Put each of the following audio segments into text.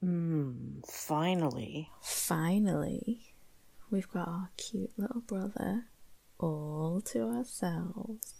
Finally. Finally, we've got our cute little brother all to ourselves.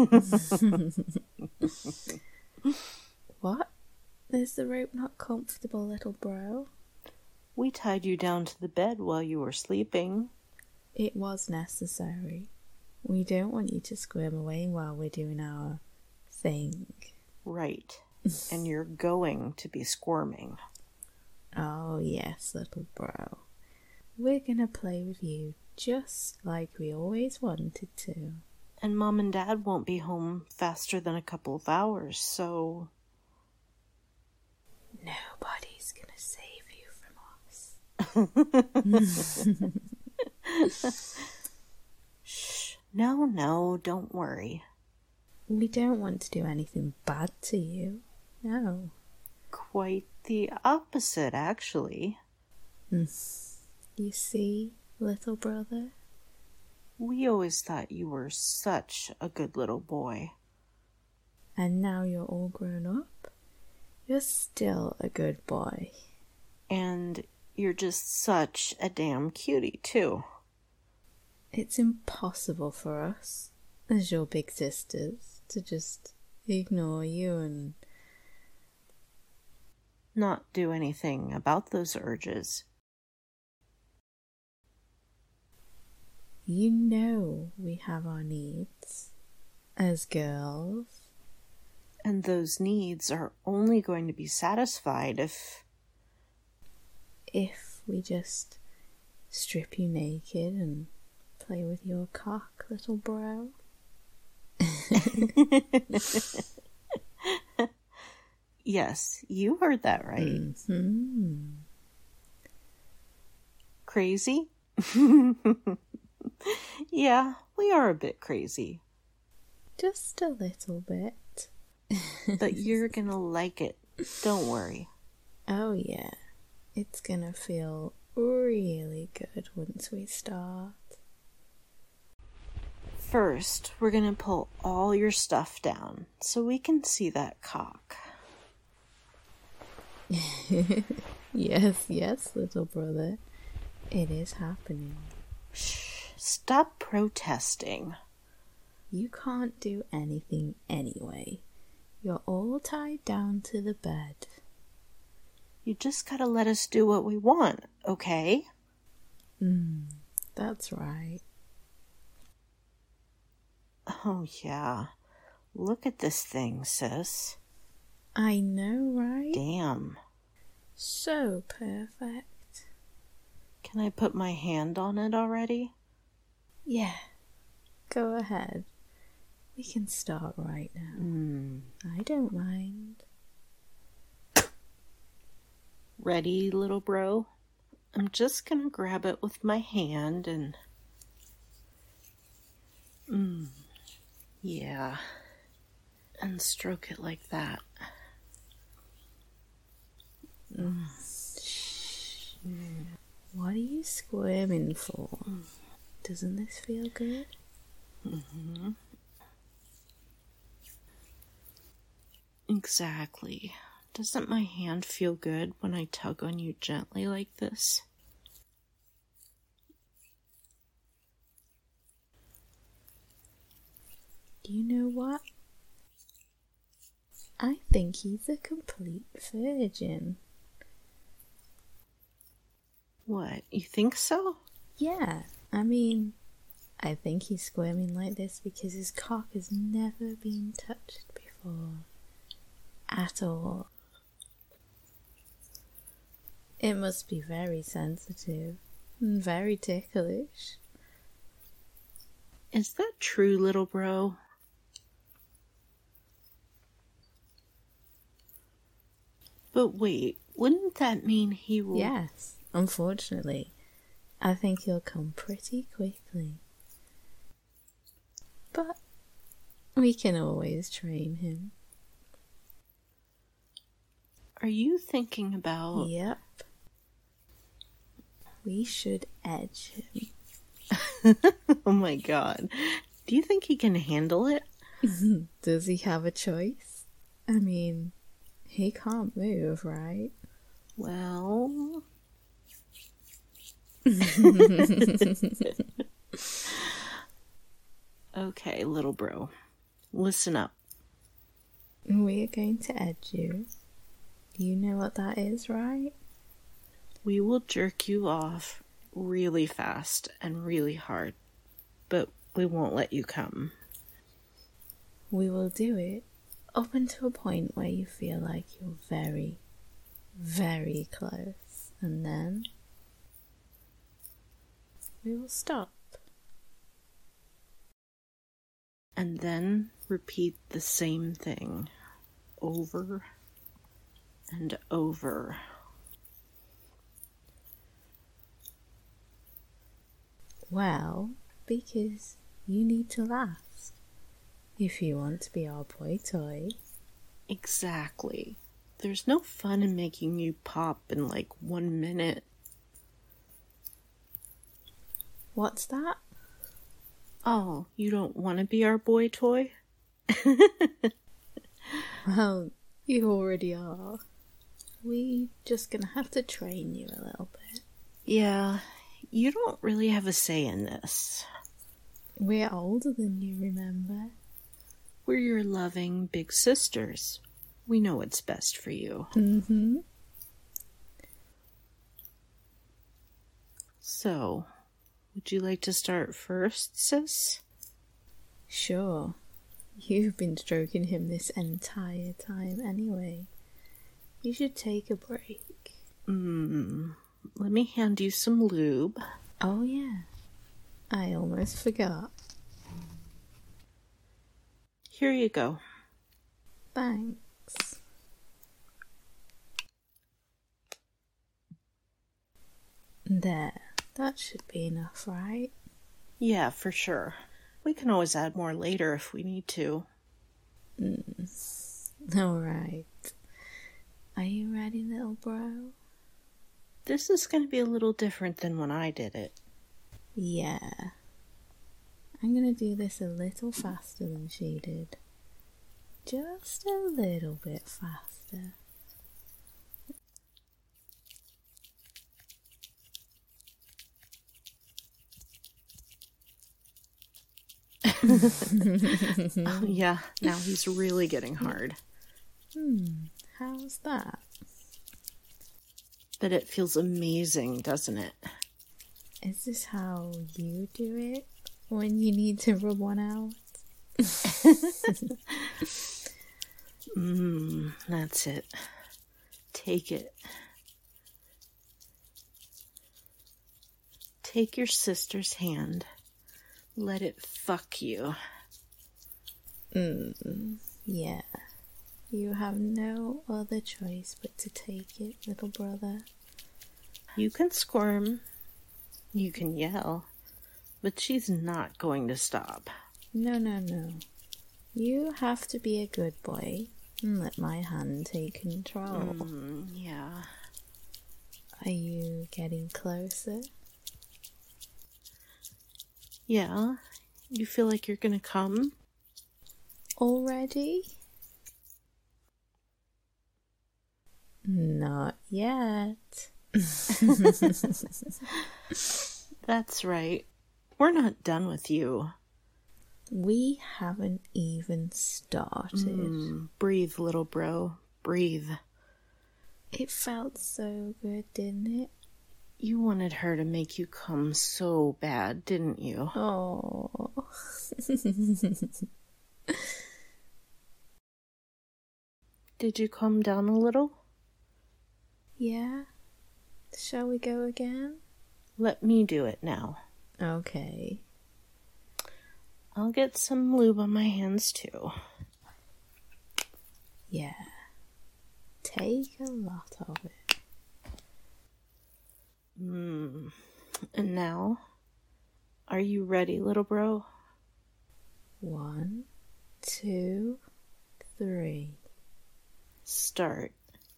What? Is the rope not comfortable, little bro? We tied you down to the bed while you were sleeping. It was necessary. We don't want you to squirm away while we're doing our thing. Right. And you're going to be squirming. Oh, yes, little bro. We're gonna play with you just like we always wanted to. And Mom and Dad won't be home faster than a couple of hours, so... Nobody's gonna save you from us. Shh. No, don't worry. We don't want to do anything bad to you. No. Quite the opposite, actually. You see, little brother? We always thought you were such a good little boy. And now you're all grown up? You're still a good boy. And you're just such a damn cutie, too. It's impossible for us, as your big sisters, to just ignore you and not do anything about those urges. You know we have our needs as girls. And those needs are only going to be satisfied if we just strip you naked and play with your cock, little bro. Yes, you heard that right. Mm-hmm. Crazy? Yeah, we are a bit crazy. Just a little bit. But you're gonna like it. Don't worry. Oh yeah. It's gonna feel really good once we start. First, we're gonna pull all your stuff down so we can see that cock. Yes, little brother. It is happening. Shh, stop protesting. You can't do anything anyway. You're all tied down to the bed. You just gotta let us do what we want, okay? That's right. Oh, yeah. Look at this thing, sis. I know, right? Damn. So perfect. Can I put my hand on it already? Yeah. Go ahead. We can start right now. I don't mind. Ready, little bro? I'm just gonna grab it with my hand and... Yeah. And stroke it like that. What are you squirming for? Doesn't this feel good? Exactly. Doesn't my hand feel good when I tug on you gently like this? You know what? I think he's a complete virgin. What, you think so? Yeah, I mean, I think he's squirming like this because his cock has never been touched before. At all. It must be very sensitive and very ticklish. Is that true, little bro? But wait, wouldn't that mean he will... Yes, unfortunately. I think he'll come pretty quickly. But we can always train him. Are you thinking about... Yep. We should edge him. Oh my god. Do you think he can handle it? Does he have a choice? I mean, he can't move, right? Well... Okay, little bro. Listen up. We're going to edu. You know what that is, right? We will jerk you off really fast and really hard, but we won't let you come. We will do it up until a point where you feel like you're very, very close, and then we will stop. And then repeat the same thing over and over. Well, because you need to last if you want to be our boy toy. Exactly. There's no fun in making you pop in like 1 minute. What's that? Oh, you don't want to be our boy toy? Well, you already are. We just gonna have to train you a little bit. Yeah, you don't really have a say in this. We're older than you, remember? We're your loving big sisters. We know what's best for you. Mm-hmm. So, would you like to start first, sis? Sure. You've been stroking him this entire time anyway. You should take a break. Let me hand you some lube. Oh yeah. I almost forgot. Here you go. Thanks. There. That should be enough, right? Yeah, for sure. We can always add more later if we need to. Alright. Are you ready, little bro? This is going to be a little different than when I did it. Yeah. I'm gonna do this a little faster than she did. Just a little bit faster. Oh, yeah, now he's really getting hard. How's that? But it feels amazing, doesn't it? Is this how you do it when you need to rub one out? That's it. Take it. Take your sister's hand. Let it fuck you. Yeah. You have no other choice but to take it, little brother. You can squirm. You can yell. But she's not going to stop. No. You have to be a good boy and let my hand take control. Yeah. Are you getting closer? Yeah. You feel like you're gonna come? Already? Not yet. That's right. We're not done with you. We haven't even started. Breathe, little bro. Breathe. It felt so good, didn't it? You wanted her to make you come so bad, didn't you? Oh. Did you calm down a little? Yeah? Shall we go again? Let me do it now. Okay. I'll get some lube on my hands too. Yeah. Take a lot of it. And now, are you ready, little bro? 1, 2, 3. Start.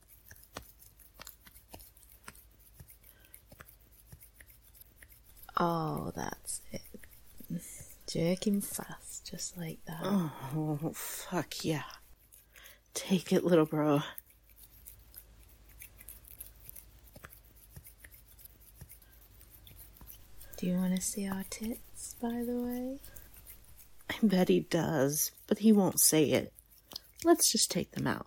Oh, that's it. Jerking fast, just like that. Oh, fuck yeah. Take it, little bro. Do you want to see our tits, by the way? I bet he does, but he won't say it. Let's just take them out.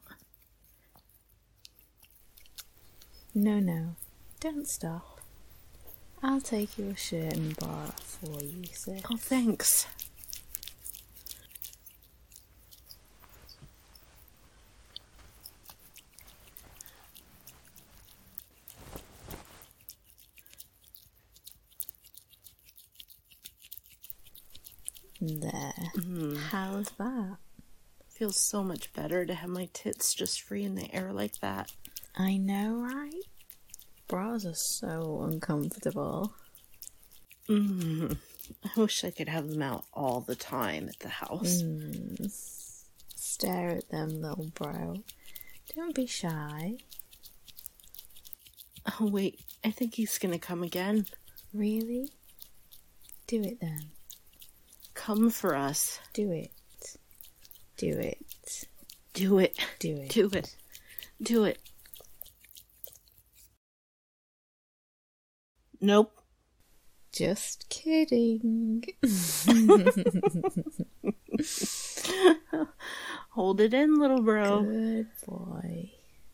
No. Don't stop. I'll take your shirt and bra for you, sis. Oh, thanks. There. How's that? Feels so much better to have my tits just free in the air like that. I know, right? Bras are so uncomfortable. I wish I could have them out all the time at the house. Stare at them, little bro. Don't be shy. Oh, wait. I think he's gonna come again. Really? Do it then. Come for us. Do it. Do it. Do it. Do it. Do it. Do it. Nope. Just kidding. Hold it in, little bro. Good boy.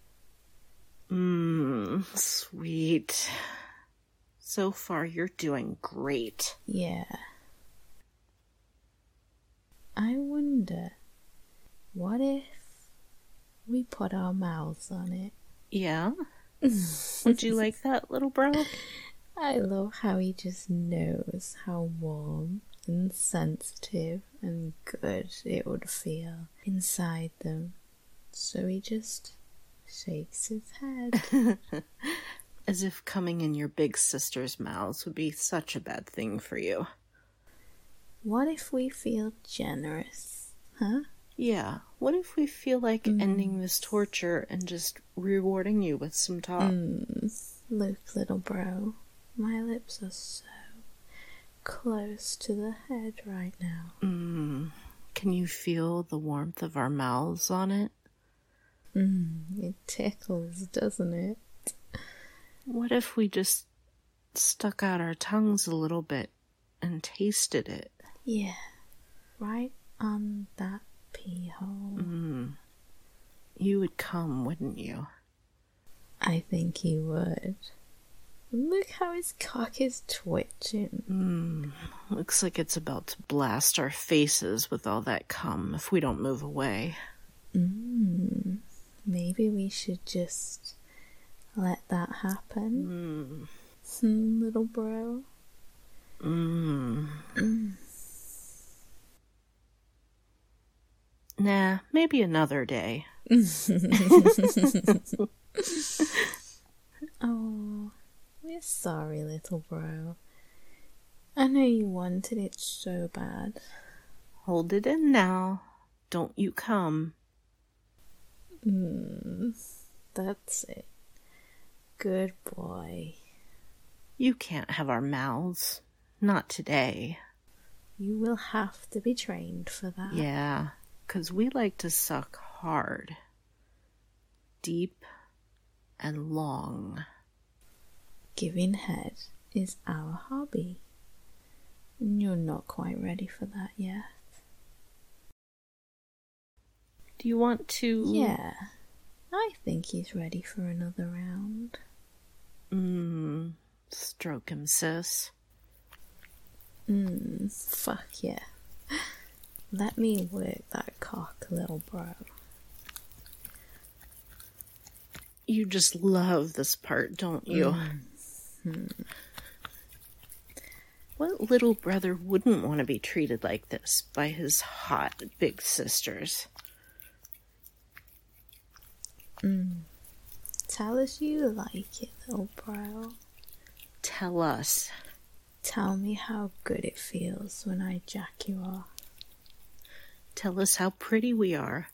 Sweet. So far, you're doing great. Yeah. I wonder, what if we put our mouths on it? Yeah? Would you like that, little bro? I love how he just knows how warm and sensitive and good it would feel inside them. So he just shakes his head. As if coming in your big sister's mouths would be such a bad thing for you. What if we feel generous, huh? Yeah, what if we feel like ending this torture and just rewarding you with some top? Look, little bro, my lips are so close to the head right now. Can you feel the warmth of our mouths on it? It tickles, doesn't it? What if we just stuck out our tongues a little bit and tasted it? Yeah, right on that pee hole. You would come, wouldn't you? I think he would. Look how his cock is twitching. Looks like it's about to blast our faces with all that cum if we don't move away. Maybe we should just let that happen. Little bro. Nah, maybe another day. Oh, we're sorry, little bro. I know you wanted it so bad. Hold it in now. Don't you come. That's it. Good boy. You can't have our mouths. Not today. You will have to be trained for that. Yeah, 'cause we like to suck hard. Deep and long. Giving head is our hobby. And you're not quite ready for that yet. Do you want to... Yeah, I think he's ready for another round. Stroke him, sis. Fuck yeah. Let me work that cock, little bro. You just love this part, don't you? What little brother wouldn't want to be treated like this by his hot big sisters? Tell us you like it, little bro. Tell us. Tell me how good it feels when I jack you off. Tell us how pretty we are.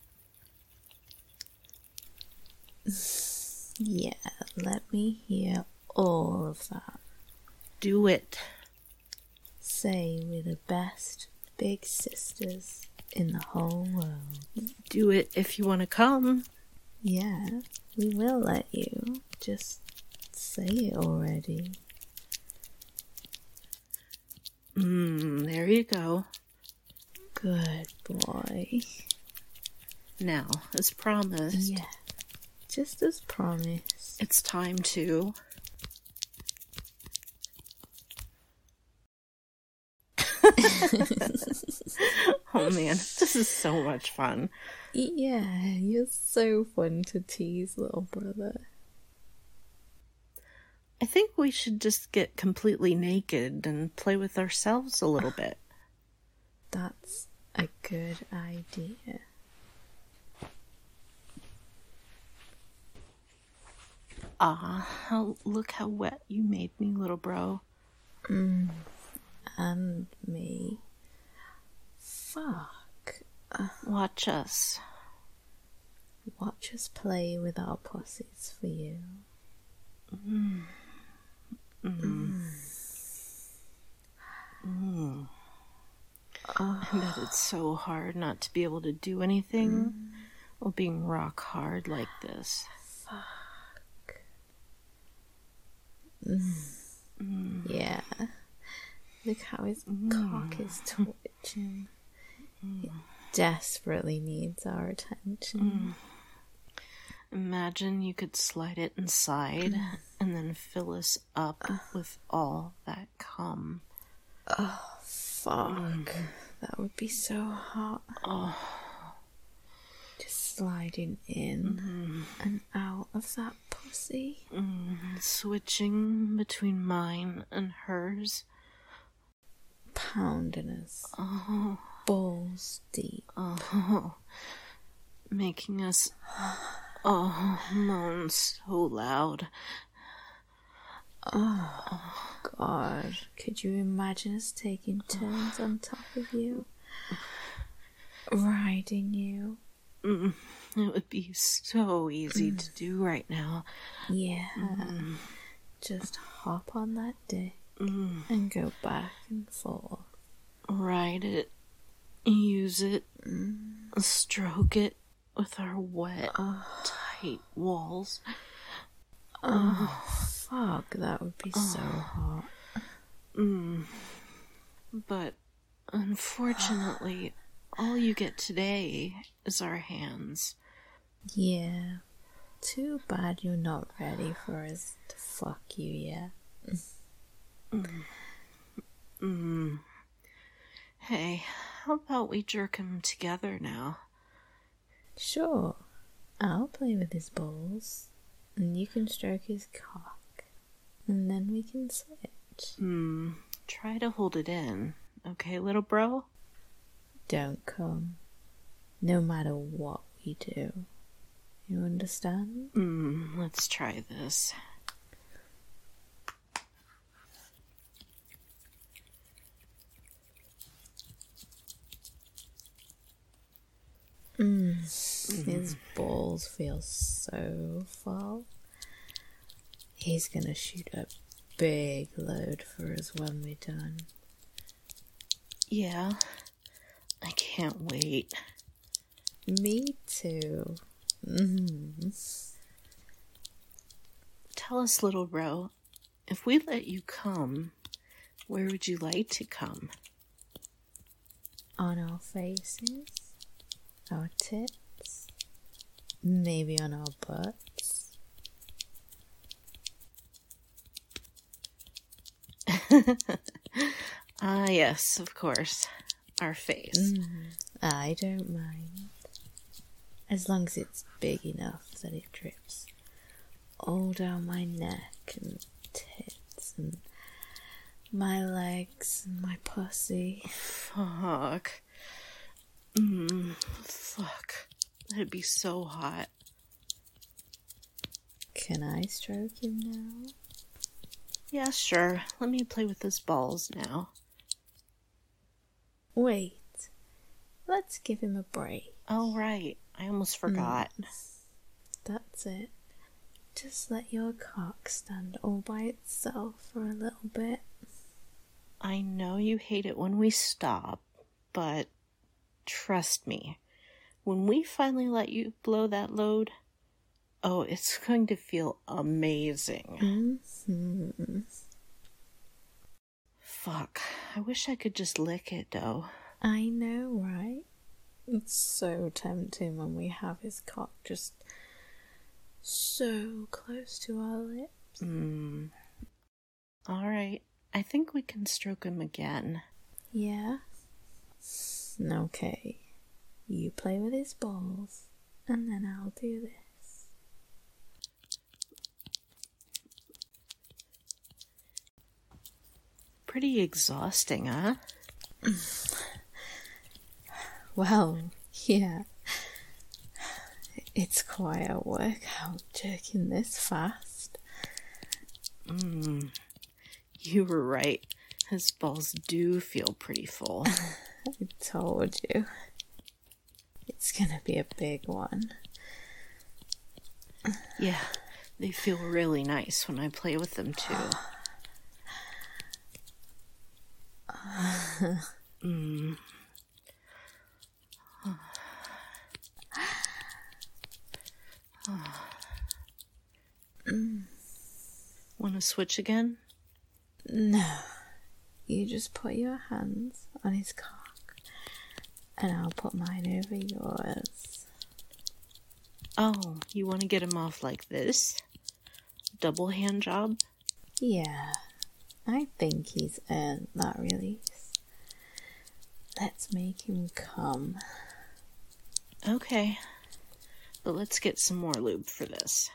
Yeah, let me hear all of that. Do it. Say we're the best big sisters in the whole world. Do it if you want to come. Yeah, we will let you. Just say it already. There you go. Good boy. Now, as promised, Yeah, just as promised. it's time to... Oh man, this is so much fun. Yeah, you're so fun to tease, little brother. I think we should just get completely naked and play with ourselves a little bit. That's a good idea. Look how wet you made me, little bro. And me. Fuck. Watch us. Watch us play with our pussies for you. I bet it's so hard not to be able to do anything while being rock hard like this. Yeah. Look how his cock is twitching. It desperately needs our attention. Imagine you could slide it inside and then fill us up with all that cum. Fuck. That would be so hot. Just sliding in and out of that pussy. Switching between mine and hers. Pounding us. Balls deep. Making us moan so loud. God, could you imagine us taking turns on top of you? Riding you? It would be so easy to do right now. Yeah. Just hop on that dick and go back and forth. Ride it, use it, stroke it with our wet, tight walls. Fuck, that would be so hot. But unfortunately, all you get today is our hands. Yeah. Too bad you're not ready for us to fuck you yet. Hey, how about we jerk him together now? Sure. I'll play with his balls, and you can stroke his cock, and then we can switch. Try to hold it in, okay, little bro? Don't come, no matter what we do. You understand? Let's try this. His balls feel so full. He's gonna shoot a big load for us when we're done. Yeah, I can't wait. Me too. Tell us, little bro, if we let you come, where would you like to come? On our faces, our tits, maybe on our butts. Yes, of course. Our face. I don't mind. As long as it's big enough that it drips all down my neck and tits and my legs and my pussy. Fuck. Fuck. That'd be so hot. Can I stroke him now? Yeah, sure. Let me play with his balls now. Wait. Let's give him a break. Oh, right. I almost forgot. That's it. Just let your cock stand all by itself for a little bit. I know you hate it when we stop, but trust me, when we finally let you blow that load, oh, it's going to feel amazing. fuck. I wish I could just lick it, though. I know, right? It's so tempting when we have his cock just so close to our lips. Alright, I think we can stroke him again. Yeah? Okay. You play with his balls, and then I'll do this. Pretty exhausting, huh? Well, yeah. It's quite a workout jerking this fast. You were right. His balls do feel pretty full. I told you. It's gonna be a big one. Yeah, they feel really nice when I play with them, too. Want to switch again? No. You just put your hands on his cock, and I'll put mine over yours. Oh, you want to get him off like this? Double hand job? Yeah, I think he's earned that release. Let's make him come. Okay, but let's get some more lube for this.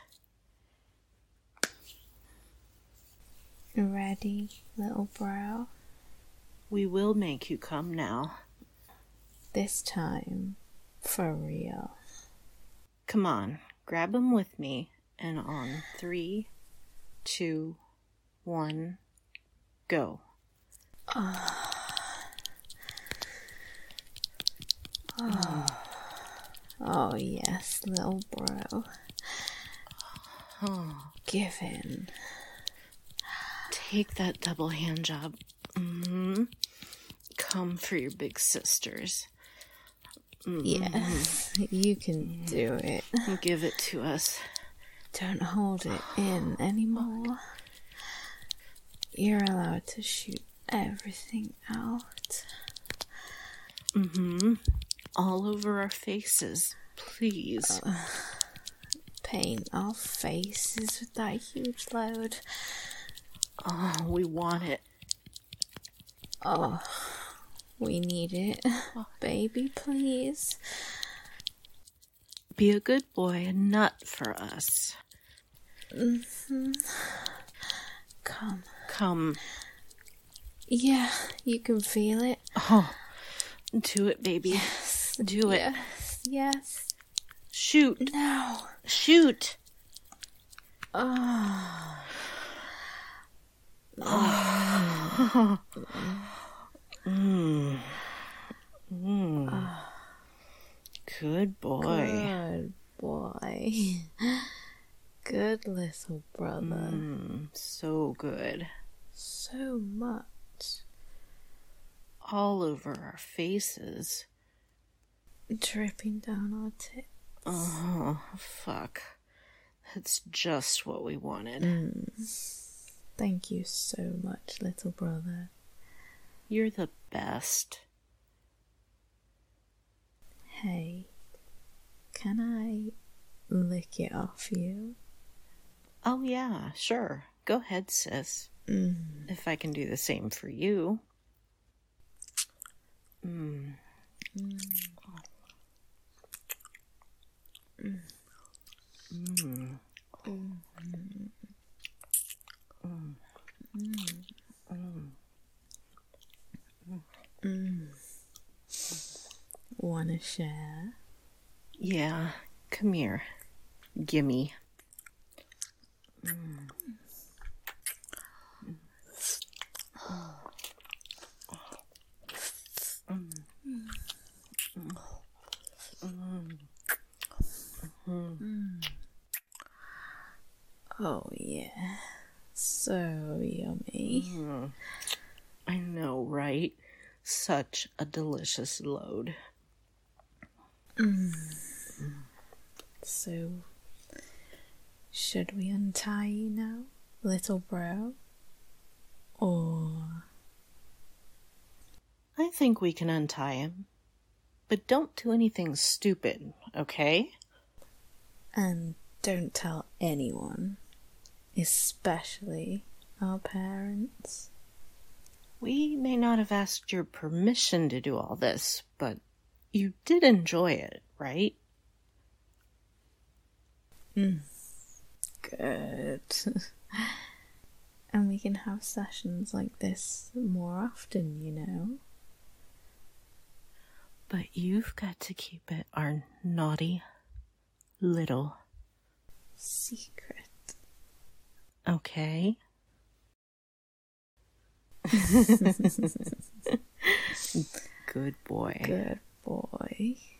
Ready, little bro? We will make you come now. This time, for real. Come on, grab him with me, and on 3, 2, 1, go. Oh yes, little bro. Give in. Take that double hand job. Come for your big sisters. Yes, you can do it. Give it to us. Don't hold it in anymore. You're allowed to shoot everything out. All over our faces, please. Paint our faces with that huge load. Oh, we want it. Oh, we need it. Baby, please. Be a good boy and nut for us. Come. Yeah, you can feel it. Oh, do it, baby. Yes. Do it. Yes. Shoot. No. Shoot. Good boy. Good boy. Good little brother. So good. So much. All over our faces. Dripping down our tits. Oh, fuck. That's just what we wanted. Thank you so much, little brother. You're the best. Hey, can I lick it off you? Oh, yeah, sure. Go ahead, sis. If I can do the same for you. Wanna share? Yeah, come here. Gimme. Oh yeah, so yummy. I know, right? Such a delicious load. So, should we untie you now, little bro? Or I think we can untie him. But don't do anything stupid, okay? And don't tell anyone, especially our parents. We may not have asked your permission to do all this, but you did enjoy it, right? Good. And we can have sessions like this more often, you know? But you've got to keep it our naughty little secret. Okay? Good boy. Good boy.